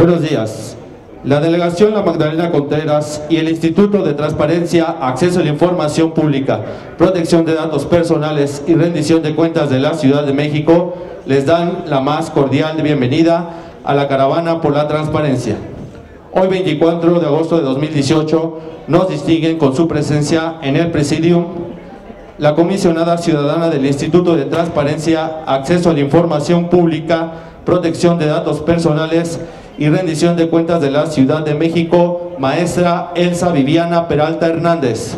Buenos días. La Delegación La Magdalena Contreras y el Instituto de Transparencia, Acceso a la Información Pública, Protección de Datos Personales y Rendición de Cuentas de la Ciudad de México les dan la más cordial bienvenida a la Caravana por la Transparencia. Hoy, 24 de agosto de 2018, nos distinguen con su presencia en el Presidium la comisionada ciudadana del Instituto de Transparencia, Acceso a la Información Pública, Protección de Datos Personales y Rendición de Cuentas de la Ciudad de México, maestra Elsa Viviana Peralta Hernández.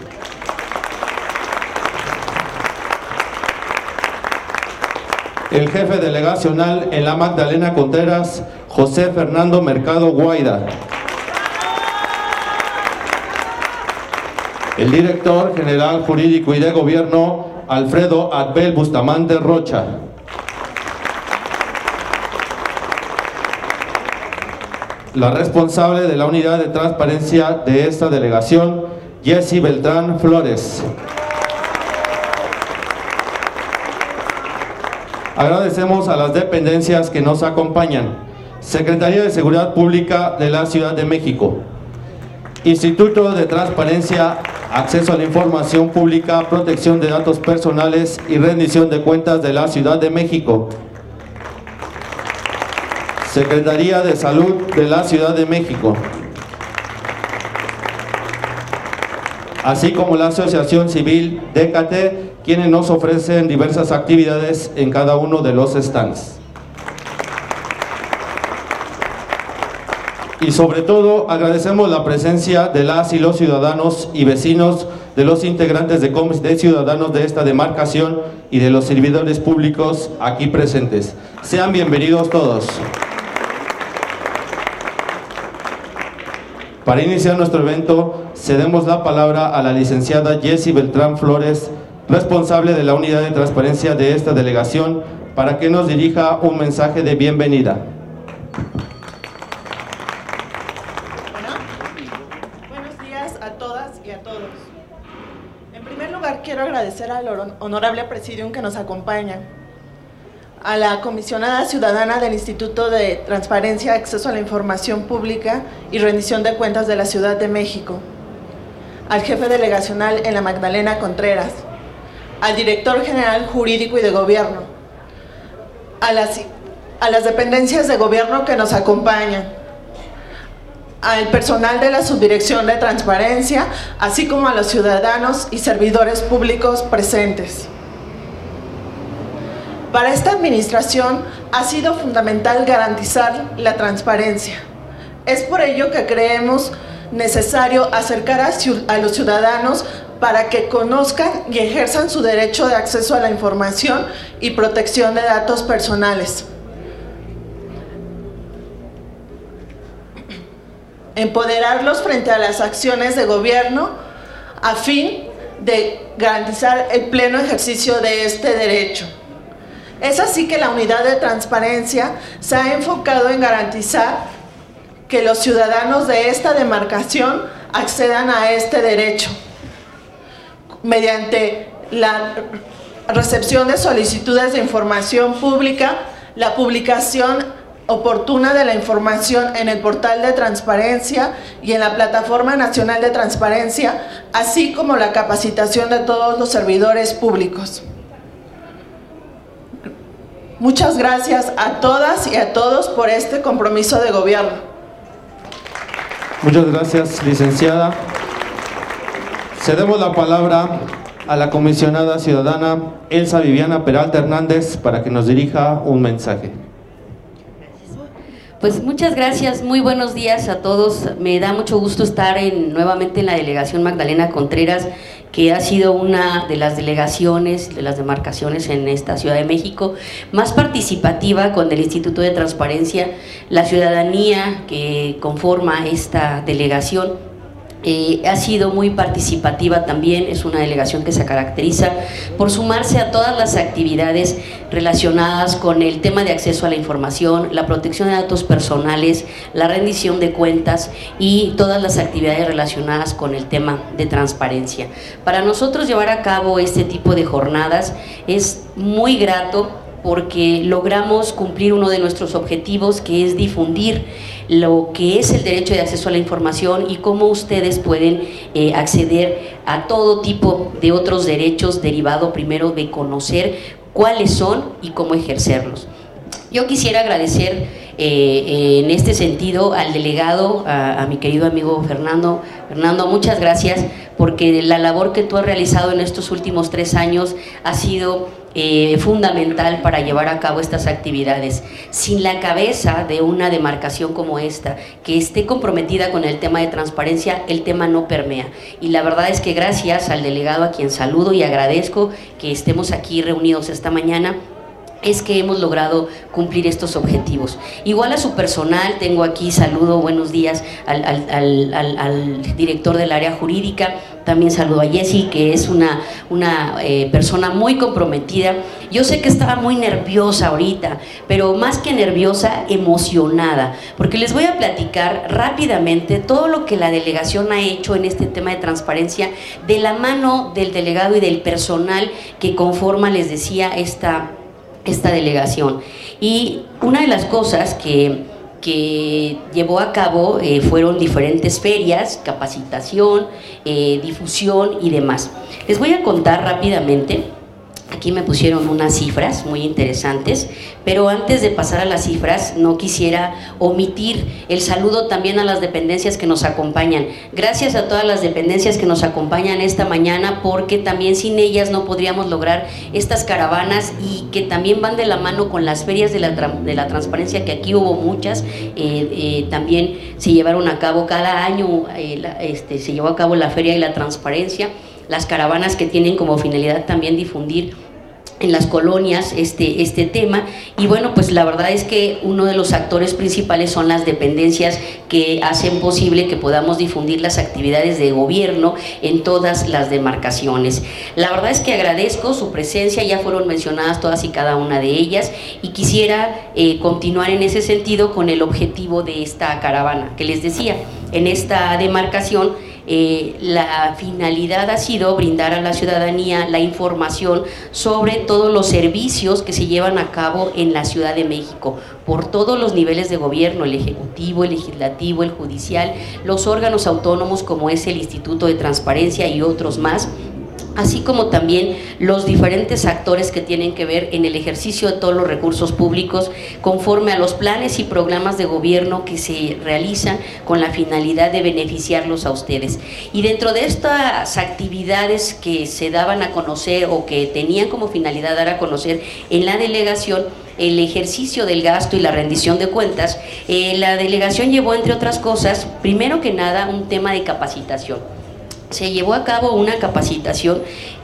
El jefe delegacional en la Magdalena Contreras, José Fernando Mercado Guaida. El director general jurídico y de gobierno, Alfredo Adbel Bustamante Rocha. La responsable de la unidad de transparencia de esta delegación, Jessy Beltrán Flores. Agradecemos a las dependencias que nos acompañan. Secretaría de Seguridad Pública de la Ciudad de México, Instituto de Transparencia, Acceso a la Información Pública, Protección de Datos Personales y Rendición de Cuentas de la Ciudad de México, Secretaría de Salud de la Ciudad de México, así como la Asociación Civil Décate, quienes nos ofrecen diversas actividades en cada uno de los stands. Y sobre todo agradecemos la presencia de las y los ciudadanos y vecinos, de los integrantes de comités ciudadanos de esta demarcación y de los servidores públicos aquí presentes. Sean bienvenidos todos. Para iniciar nuestro evento, cedemos la palabra a la licenciada Jessy Beltrán Flores, responsable de la unidad de transparencia de esta delegación, para que nos dirija un mensaje de bienvenida. Buenos días a todas y a todos. En primer lugar, quiero agradecer al honorable Presidium que nos acompaña, a la comisionada ciudadana del Instituto de Transparencia, Acceso a la Información Pública y Rendición de Cuentas de la Ciudad de México, al jefe delegacional en la Magdalena Contreras, al director general jurídico y de gobierno, a las dependencias de gobierno que nos acompañan, al personal de la Subdirección de Transparencia, así como a los ciudadanos y servidores públicos presentes. Para esta administración ha sido fundamental garantizar la transparencia. Es por ello que creemos necesario acercar a los ciudadanos para que conozcan y ejerzan su derecho de acceso a la información y protección de datos personales. Empoderarlos frente a las acciones de gobierno a fin de garantizar el pleno ejercicio de este derecho. Es así que la unidad de transparencia se ha enfocado en garantizar que los ciudadanos de esta demarcación accedan a este derecho mediante la recepción de solicitudes de información pública, la publicación oportuna de la información en el portal de transparencia y en la Plataforma Nacional de Transparencia, así como la capacitación de todos los servidores públicos. Muchas gracias a todas y a todos por este compromiso de gobierno. Muchas gracias, licenciada. Cedemos la palabra a la comisionada ciudadana Elsa Viviana Peralta Hernández para que nos dirija un mensaje. Pues muchas gracias, muy buenos días a todos. Me da mucho gusto estar nuevamente en la delegación Magdalena Contreras, que ha sido una de las delegaciones, de las demarcaciones en esta Ciudad de México más participativa con el Instituto de Transparencia. La ciudadanía que conforma esta delegación ha sido muy participativa también. Es una delegación que se caracteriza por sumarse a todas las actividades relacionadas con el tema de acceso a la información, la protección de datos personales, la rendición de cuentas y todas las actividades relacionadas con el tema de transparencia. Para nosotros llevar a cabo este tipo de jornadas es muy grato porque logramos cumplir uno de nuestros objetivos, que es difundir lo que es el derecho de acceso a la información y cómo ustedes pueden acceder a todo tipo de otros derechos, derivado primero de conocer cuáles son y cómo ejercerlos. Yo quisiera agradecer en este sentido al delegado, a mi querido amigo Fernando. Fernando, muchas gracias, porque la labor que tú has realizado en estos últimos 3 años ha sido fundamental para llevar a cabo estas actividades. Sin la cabeza de una demarcación como esta, que esté comprometida con el tema de transparencia, el tema no permea. Y la verdad es que gracias al delegado, a quien saludo y agradezco que estemos aquí reunidos esta mañana, es que hemos logrado cumplir estos objetivos. Igual a su personal, tengo aquí, saludo, buenos días al director del área jurídica, también saludo a Jessy, que es una persona muy comprometida. Yo sé que estaba muy nerviosa ahorita, pero más que nerviosa, emocionada, porque les voy a platicar rápidamente todo lo que la delegación ha hecho en este tema de transparencia, de la mano del delegado y del personal que conforma, les decía, esta delegación. Y una de las cosas que llevó a cabo fueron diferentes ferias, capacitación, difusión y demás. Les voy a contar rápidamente. Aquí me pusieron unas cifras muy interesantes, pero antes de pasar a las cifras no quisiera omitir el saludo también a las dependencias que nos acompañan. Gracias a todas las dependencias que nos acompañan esta mañana, porque también sin ellas no podríamos lograr estas caravanas, y que también van de la mano con las ferias de la transparencia, que aquí hubo muchas. También se llevaron a cabo cada año, se llevó a cabo la feria de la transparencia, las caravanas que tienen como finalidad también difundir en las colonias este tema. Y bueno, pues la verdad es que uno de los actores principales son las dependencias que hacen posible que podamos difundir las actividades de gobierno en todas las demarcaciones. La verdad es que agradezco su presencia, ya fueron mencionadas todas y cada una de ellas, y quisiera continuar en ese sentido con el objetivo de esta caravana que les decía. En esta demarcación la finalidad ha sido brindar a la ciudadanía la información sobre todos los servicios que se llevan a cabo en la Ciudad de México, por todos los niveles de gobierno: el ejecutivo, el legislativo, el judicial, los órganos autónomos como es el Instituto de Transparencia y otros más, así como también los diferentes actores que tienen que ver en el ejercicio de todos los recursos públicos conforme a los planes y programas de gobierno que se realizan con la finalidad de beneficiarlos a ustedes. Y dentro de estas actividades que se daban a conocer, o que tenían como finalidad dar a conocer en la delegación, el ejercicio del gasto y la rendición de cuentas, la delegación llevó, entre otras cosas, primero que nada, un tema de capacitación. Se llevó a cabo una capacitación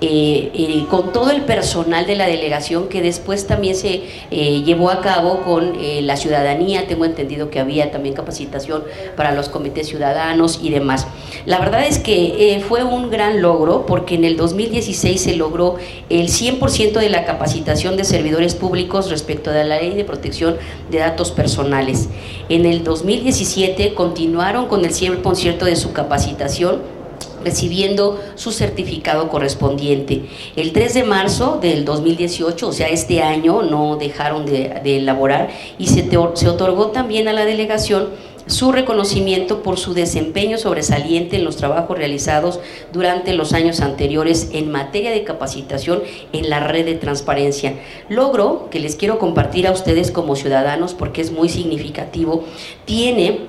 con todo el personal de la delegación, que después también se llevó a cabo con la ciudadanía. Tengo entendido que había también capacitación para los comités ciudadanos y demás. La verdad es que fue un gran logro, porque en el 2016 se logró el 100% de la capacitación de servidores públicos respecto de la Ley de Protección de Datos Personales. En el 2017 continuaron con el 100% de su capacitación, recibiendo su certificado correspondiente. El 3 de marzo del 2018, o sea, este año, no dejaron de elaborar, y se otorgó también a la delegación su reconocimiento por su desempeño sobresaliente en los trabajos realizados durante los años anteriores en materia de capacitación en la red de transparencia. Logro que les quiero compartir a ustedes como ciudadanos, porque es muy significativo. Tiene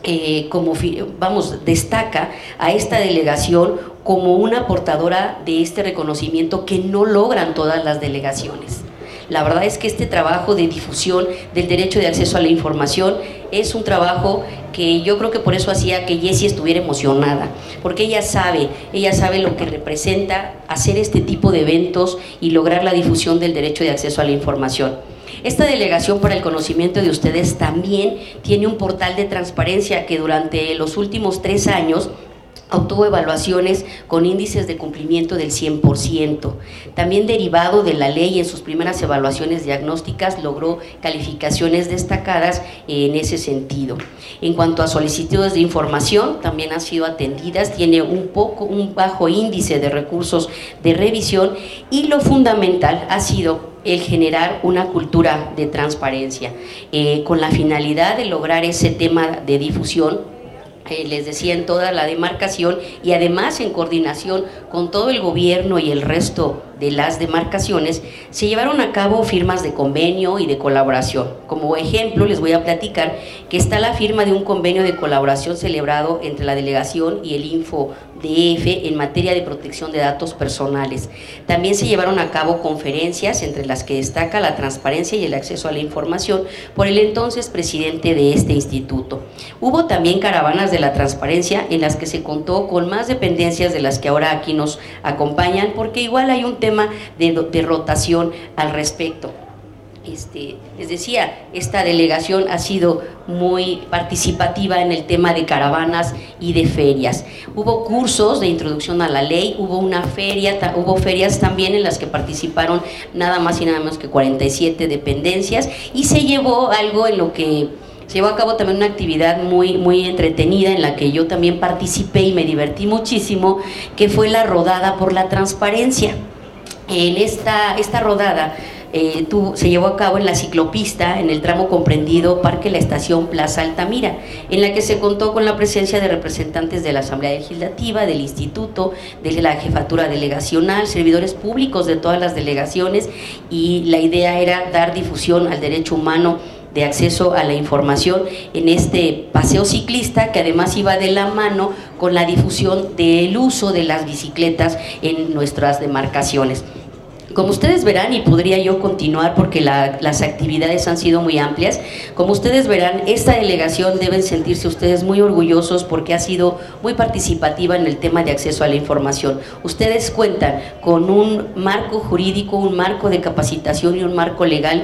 destaca a esta delegación como una portadora de este reconocimiento que no logran todas las delegaciones. La verdad es que este trabajo de difusión del derecho de acceso a la información es un trabajo que yo creo que por eso hacía que Jessy estuviera emocionada, porque ella sabe lo que representa hacer este tipo de eventos y lograr la difusión del derecho de acceso a la información. Esta delegación, para el conocimiento de ustedes, también tiene un portal de transparencia que durante los últimos 3 años obtuvo evaluaciones con índices de cumplimiento del 100%. También, derivado de la ley, en sus primeras evaluaciones diagnósticas logró calificaciones destacadas en ese sentido. En cuanto a solicitudes de información, también han sido atendidas, tiene un bajo índice de recursos de revisión, y lo fundamental ha sido el generar una cultura de transparencia, con la finalidad de lograr ese tema de difusión, les decía, en toda la demarcación y además en coordinación con todo el gobierno y el resto de las demarcaciones, se llevaron a cabo firmas de convenio y de colaboración. Como ejemplo, les voy a platicar que está la firma de un convenio de colaboración celebrado entre la delegación y el InfoDF en materia de protección de datos personales. También se llevaron a cabo conferencias, entre las que destaca la transparencia y el acceso a la información, por el entonces presidente de este instituto. Hubo también caravanas de la transparencia en las que se contó con más dependencias de las que ahora aquí nos acompañan, porque igual hay un tema de rotación al respecto. Les decía, esta delegación ha sido muy participativa en el tema de caravanas y de ferias. Hubo cursos de introducción a la ley, hubo una feria, hubo ferias también en las que participaron nada más y nada menos que 47 dependencias, y se llevó algo en lo que se llevó a cabo también una actividad muy entretenida en la que yo también participé y me divertí muchísimo, que fue la rodada por la transparencia. En esta rodada se llevó a cabo en la ciclopista, en el tramo comprendido Parque La Estación Plaza Altamira, en la que se contó con la presencia de representantes de la Asamblea Legislativa, del Instituto, de la Jefatura Delegacional, servidores públicos de todas las delegaciones, y la idea era dar difusión al derecho humano de acceso a la información en este paseo ciclista, que además iba de la mano con la difusión del uso de las bicicletas en nuestras demarcaciones. Como ustedes verán, y podría yo continuar porque las actividades han sido muy amplias, como ustedes verán, esta delegación deben sentirse ustedes muy orgullosos porque ha sido muy participativa en el tema de acceso a la información. Ustedes cuentan con un marco jurídico, un marco de capacitación y un marco legal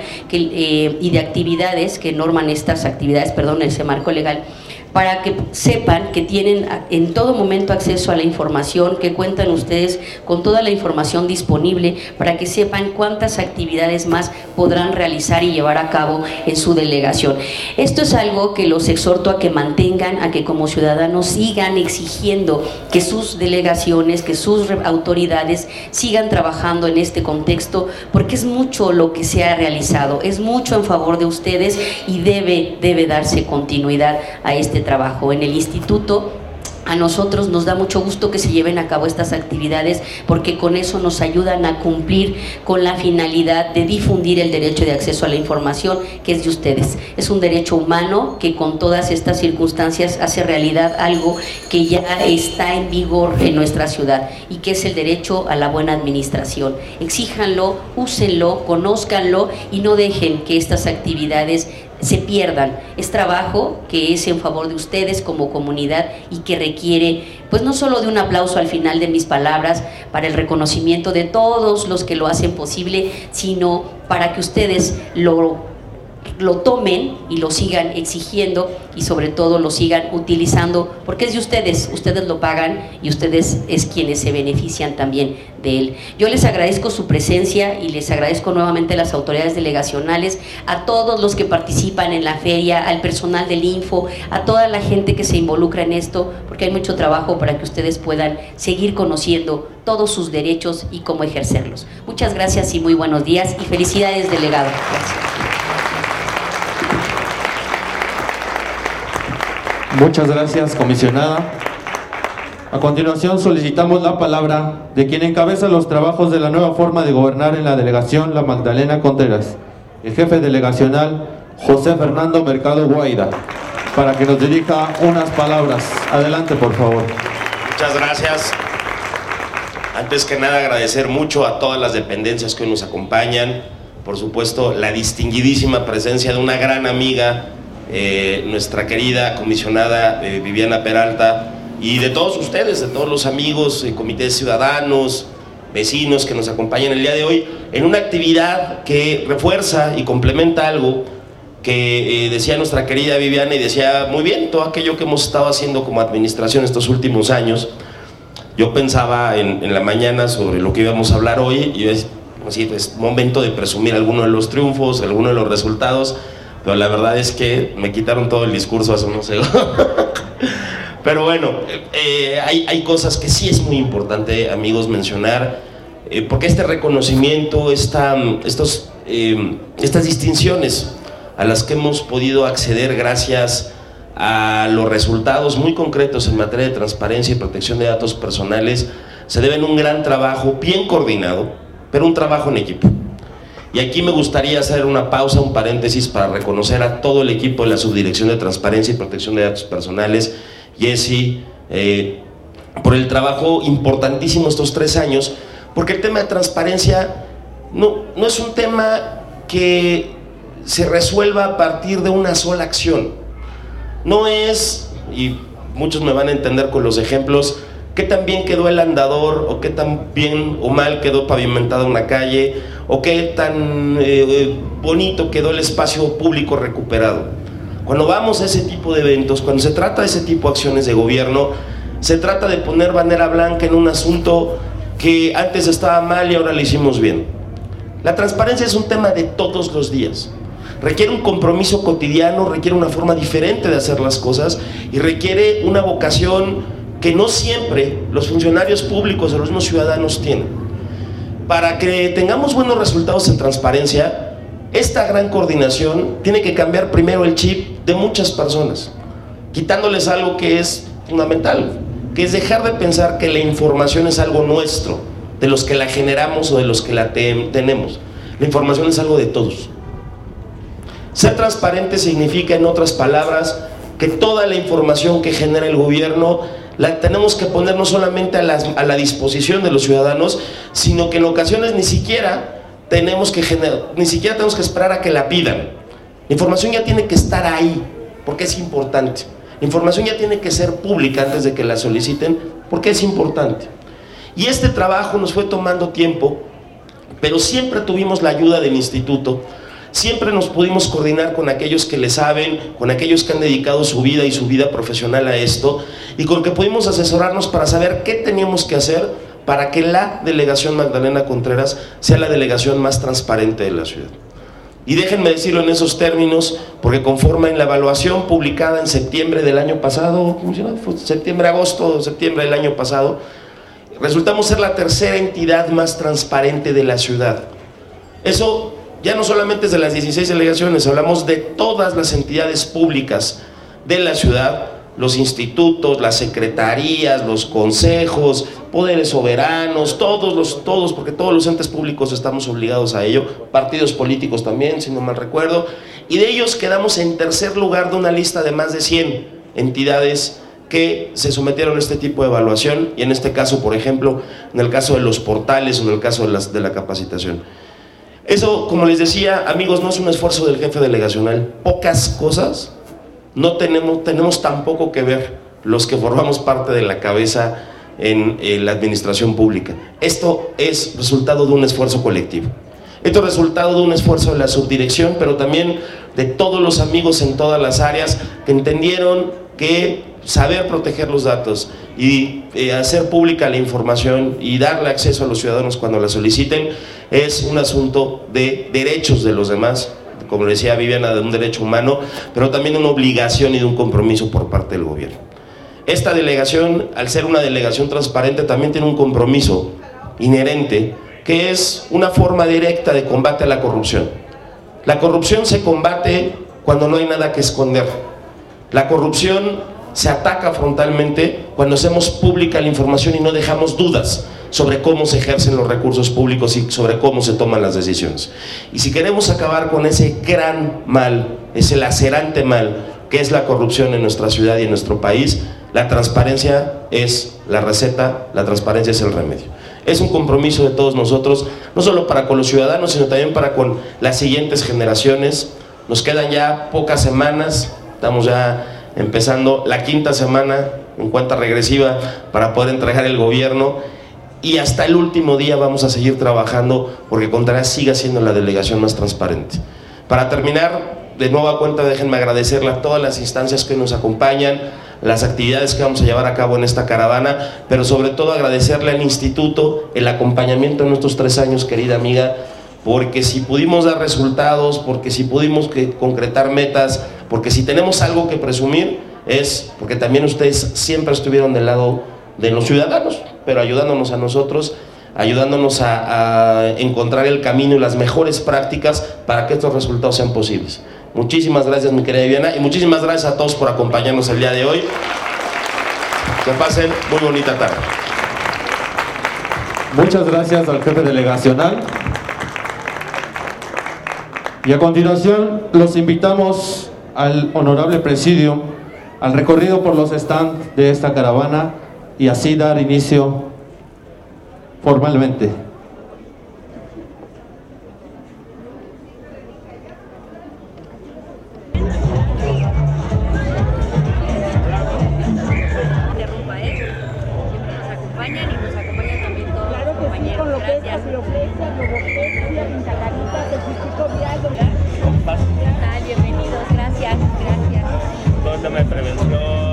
y de actividades que norman estas actividades, ese marco legal, para que sepan que tienen en todo momento acceso a la información, que cuentan ustedes con toda la información disponible, para que sepan cuántas actividades más podrán realizar y llevar a cabo en su delegación. Esto es algo que los exhorto a que mantengan, a que como ciudadanos sigan exigiendo que sus delegaciones, que sus autoridades sigan trabajando en este contexto, porque es mucho lo que se ha realizado, es mucho en favor de ustedes y debe darse continuidad a este trabajo. En el instituto, a nosotros nos da mucho gusto que se lleven a cabo estas actividades, porque con eso nos ayudan a cumplir con la finalidad de difundir el derecho de acceso a la información, que es de ustedes. Es un derecho humano que con todas estas circunstancias hace realidad algo que ya está en vigor en nuestra ciudad, y que es el derecho a la buena administración. Exíjanlo, úsenlo, conózcanlo y no dejen que estas actividades se pierdan. Es trabajo que es en favor de ustedes como comunidad y que requiere, pues, no solo de un aplauso al final de mis palabras para el reconocimiento de todos los que lo hacen posible, sino para que ustedes lo tomen y lo sigan exigiendo, y sobre todo lo sigan utilizando, porque es de ustedes, ustedes lo pagan y ustedes es quienes se benefician también de él. Yo les agradezco su presencia y les agradezco nuevamente a las autoridades delegacionales, a todos los que participan en la feria, al personal del Info, a toda la gente que se involucra en esto, porque hay mucho trabajo para que ustedes puedan seguir conociendo todos sus derechos y cómo ejercerlos. Muchas gracias y muy buenos días, y felicidades, delegado. Gracias. Muchas gracias, comisionada. A continuación solicitamos la palabra de quien encabeza los trabajos de la nueva forma de gobernar en la delegación La Magdalena Contreras, el jefe delegacional José Fernando Mercado Guaida, para que nos dirija unas palabras. Adelante, por favor. Muchas gracias. Antes que nada, agradecer mucho a todas las dependencias que hoy nos acompañan. Por supuesto, la distinguidísima presencia de una gran amiga, nuestra querida comisionada Viviana Peralta, y de todos ustedes, de todos los amigos, comités ciudadanos, vecinos que nos acompañan el día de hoy en una actividad que refuerza y complementa algo que decía nuestra querida Viviana, y decía muy bien todo aquello que hemos estado haciendo como administración estos últimos años. Yo pensaba en la mañana sobre lo que íbamos a hablar hoy, y es momento de presumir alguno de los triunfos, alguno de los resultados, pero la verdad es que me quitaron todo el discurso hace unos segundos. Pero bueno, hay cosas que sí es muy importante, amigos, mencionar. porque este reconocimiento, estas distinciones a las que hemos podido acceder gracias a los resultados muy concretos en materia de transparencia y protección de datos personales, se deben a un gran trabajo bien coordinado, pero un trabajo en equipo. Y aquí me gustaría hacer una pausa, un paréntesis, para reconocer a todo el equipo de la Subdirección de Transparencia y Protección de Datos Personales, Jessy, por el trabajo importantísimo estos 3 años, porque el tema de transparencia no es un tema que se resuelva a partir de una sola acción. No es, y muchos me van a entender con los ejemplos, qué tan bien quedó el andador, o qué tan bien o mal quedó pavimentada una calle, o qué tan bonito quedó el espacio público recuperado. Cuando vamos a ese tipo de eventos, cuando se trata de ese tipo de acciones de gobierno, se trata de poner bandera blanca en un asunto que antes estaba mal y ahora lo hicimos bien. La transparencia es un tema de todos los días. Requiere un compromiso cotidiano, requiere una forma diferente de hacer las cosas y requiere una vocación que no siempre los funcionarios públicos o los mismos ciudadanos tienen. Para que tengamos buenos resultados en transparencia, esta gran coordinación tiene que cambiar primero el chip de muchas personas, quitándoles algo que es fundamental, que es dejar de pensar que la información es algo nuestro, de los que la generamos o de los que la tenemos. La información es algo de todos. Ser transparente significa, en otras palabras, que toda la información que genera el gobierno la tenemos que poner no solamente a la disposición de los ciudadanos, sino que en ocasiones ni siquiera tenemos que esperar a que la pidan. La información ya tiene que estar ahí, porque es importante. La información ya tiene que ser pública antes de que la soliciten, porque es importante. Y este trabajo nos fue tomando tiempo, pero siempre tuvimos la ayuda del instituto. Siempre nos pudimos coordinar con aquellos que le saben, con aquellos que han dedicado su vida y su vida profesional a esto, y con que pudimos asesorarnos para saber qué teníamos que hacer para que la delegación Magdalena Contreras sea la delegación más transparente de la ciudad. Y déjenme decirlo en esos términos, porque conforme en la evaluación publicada en septiembre del año pasado, septiembre del año pasado, resultamos ser la tercera entidad más transparente de la ciudad. Eso ya no solamente es de las 16 delegaciones, hablamos de todas las entidades públicas de la ciudad, los institutos, las secretarías, los consejos, poderes soberanos, todos, porque todos los entes públicos estamos obligados a ello, partidos políticos también, si no mal recuerdo, y de ellos quedamos en tercer lugar de una lista de más de 100 entidades que se sometieron a este tipo de evaluación, y en este caso, por ejemplo, en el caso de los portales o en el caso de la capacitación. Eso, como les decía, amigos, no es un esfuerzo del jefe delegacional. Pocas cosas no tenemos tan poco que ver los que formamos parte de la cabeza en la administración pública. Esto es resultado de un esfuerzo colectivo. Esto es resultado de un esfuerzo de la subdirección, pero también de todos los amigos en todas las áreas que entendieron que saber proteger los datos y hacer pública la información y darle acceso a los ciudadanos cuando la soliciten es un asunto de derechos de los demás, como decía Viviana, de un derecho humano, pero también de una obligación y de un compromiso por parte del gobierno. Esta delegación, al ser una delegación transparente, también tiene un compromiso inherente, que es una forma directa de combate a la corrupción. La corrupción se combate cuando no hay nada que esconder. La corrupción se ataca frontalmente cuando hacemos pública la información y no dejamos dudas sobre cómo se ejercen los recursos públicos y sobre cómo se toman las decisiones. Y si queremos acabar con ese gran mal, ese lacerante mal que es la corrupción en nuestra ciudad y en nuestro país, la transparencia es la receta, la transparencia es el remedio. Es un compromiso de todos nosotros, no solo para con los ciudadanos, sino también para con las siguientes generaciones. Nos quedan ya pocas semanas, estamos ya empezando la 5ª semana en cuenta regresiva para poder entregar el gobierno, y hasta el último día vamos a seguir trabajando porque Contreras siga siendo la delegación más transparente. Para terminar, de nueva cuenta, déjenme agradecerle a todas las instancias que nos acompañan, las actividades que vamos a llevar a cabo en esta caravana, pero sobre todo agradecerle al instituto el acompañamiento en estos 3 años, querida amiga, porque si pudimos dar resultados, porque si pudimos concretar metas, porque si tenemos algo que presumir, es porque también ustedes siempre estuvieron del lado de los ciudadanos, pero ayudándonos a nosotros ayudándonos a encontrar el camino y las mejores prácticas para que estos resultados sean posibles. Muchísimas gracias, mi querida Viviana, y muchísimas gracias a todos por acompañarnos el día de hoy. Que pasen muy bonita tarde. Muchas gracias al jefe delegacional. Y a continuación los invitamos al honorable presidio al recorrido por los stands de esta caravana y así dar inicio formalmente. Bienvenidos, gracias. Todo el tema de prevención.